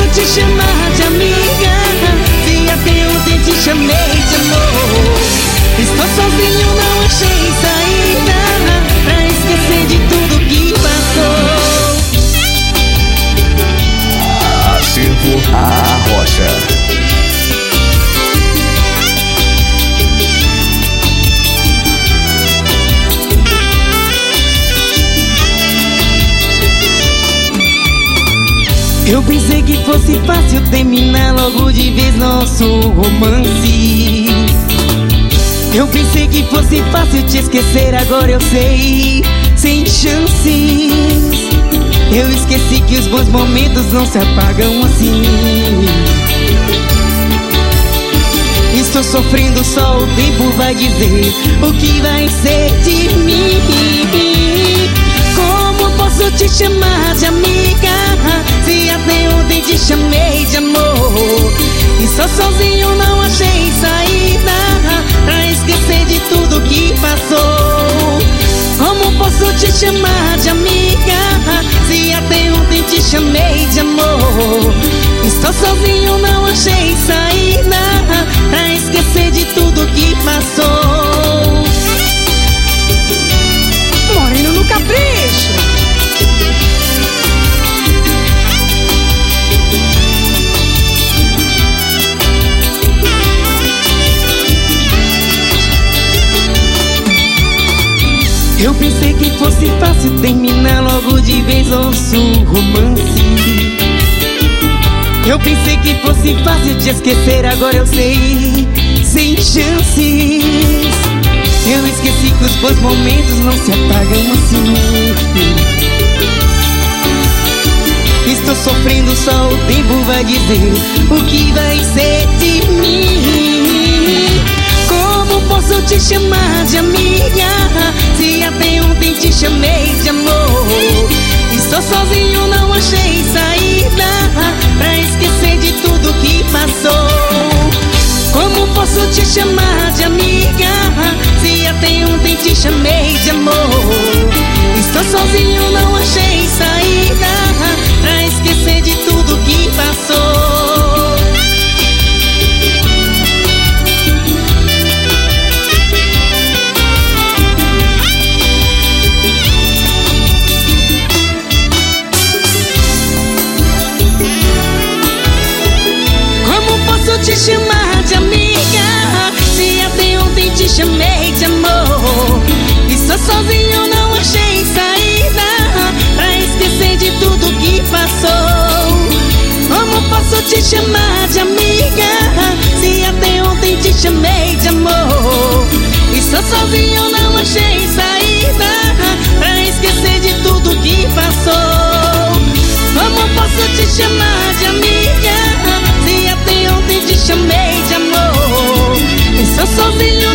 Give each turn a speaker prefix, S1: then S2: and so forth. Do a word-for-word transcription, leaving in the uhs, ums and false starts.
S1: te chamar de amiga, se até ontem te chamei de amor. Estou sozinho, não achei saída pra esquecer de tudo que passou.
S2: Acervo a Rocha.
S1: Eu pensei que fosse fácil terminar logo de vez nosso romance. Eu pensei que fosse fácil te esquecer, agora eu sei, sem chances. Eu esqueci que os bons momentos não se apagam assim. Estou sofrendo, só o tempo vai dizer o que vai ser de mim. Como posso te chamar de amiga, se até ontem te chamei de amor? Estou sozinho, não achei saída pra esquecer de tudo que passou. Como posso te chamar de amiga, se até ontem te chamei de amor? Estou sozinho, não achei saída pra esquecer de tudo que passou. Moreno no capricho. Eu pensei que fosse fácil terminar logo de vez nosso romance. Eu pensei que fosse fácil te esquecer, agora eu sei, sem chances. Eu esqueci que os bons momentos não se apagam assim. Estou sofrendo, só o tempo vai dizer o que vai ser de mim. Como posso te chamar de amiga, se até ontem te chamei de amor? Estou sozinho, não achei saída pra esquecer de tudo que passou. Como posso te chamar de amiga, se até ontem te chamei de amor? Estou sozinho, não achei saída pra esquecer de tudo que passou. Te chamar de amiga, se até ontem te chamei de amor? Estou sozinho, não achei saída pra esquecer de tudo que passou. Como posso te chamar de amiga, se até ontem te chamei de amor? Estou sozinho, não achei saída pra esquecer de tudo que passou. Como posso te chamar de amiga, se até ontem te chamei de amor? Estou sozinho,